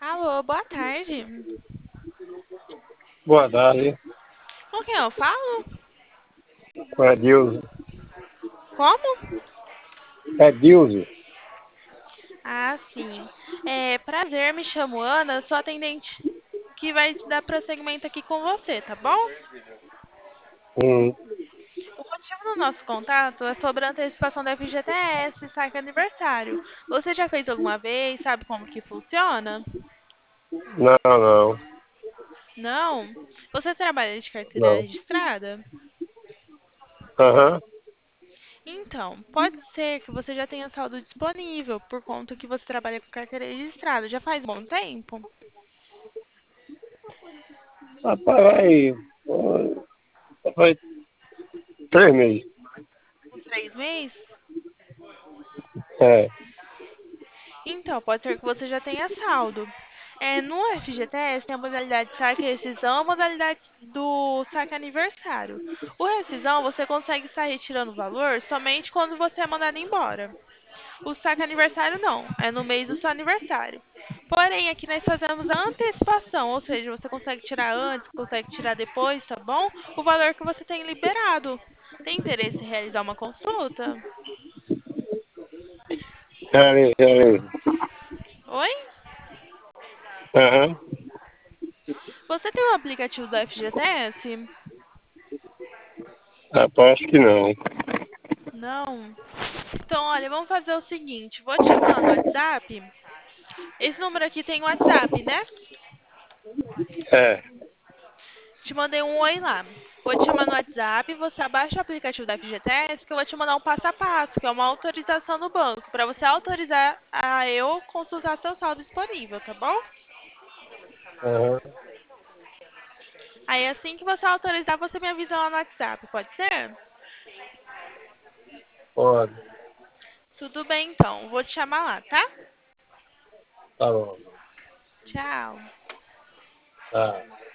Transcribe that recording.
Alô, boa tarde. Boa tarde, Com quem eu falo? com Edilson. Como? Edilson? Ah, sim. Prazer, me chamo Ana, sou atendente que vai dar prosseguimento aqui com você, tá bom? Hum, O motivo do nosso contato é sobre a antecipação da FGTS, saque aniversário. Você já fez alguma vez? Sabe como que funciona? não, não, Não? Você trabalha de carteira não. registrada? Aham, Então, pode ser que você já tenha saldo disponível por conta que você trabalha com carteira registrada. Já faz um bom tempo? rapaz, vai 3 meses. Uns 3 meses? É, Então, pode ser que você já tenha saldo. No FGTS tem a modalidade saque rescisão e a modalidade do saque aniversário. O rescisão você consegue estar retirando o valor somente quando você é mandado embora. O saque aniversário não, é no mês do seu aniversário. Porém, aqui nós fazemos a antecipação, ou seja, você consegue tirar antes, consegue tirar depois, tá bom? O valor que você tem liberado. Tem interesse em realizar uma consulta? já li. Oi? Aham, Você tem um aplicativo do FGTS? rapaz, acho que não. Não. Então, olha, vamos fazer o seguinte, vou te chamar no WhatsApp. Esse número aqui tem WhatsApp, né? É, Te mandei um oi lá. Vou te chamar no WhatsApp, você abaixa o aplicativo da FGTS que eu vou te mandar um passo a passo, que é uma autorização do banco, para você autorizar a eu consultar seu saldo disponível, tá bom? aham, Aí assim que você autorizar, você me avisa lá no WhatsApp, pode ser? pode, Tudo bem então, vou te chamar lá, tá? tá bom, Tchau. tá.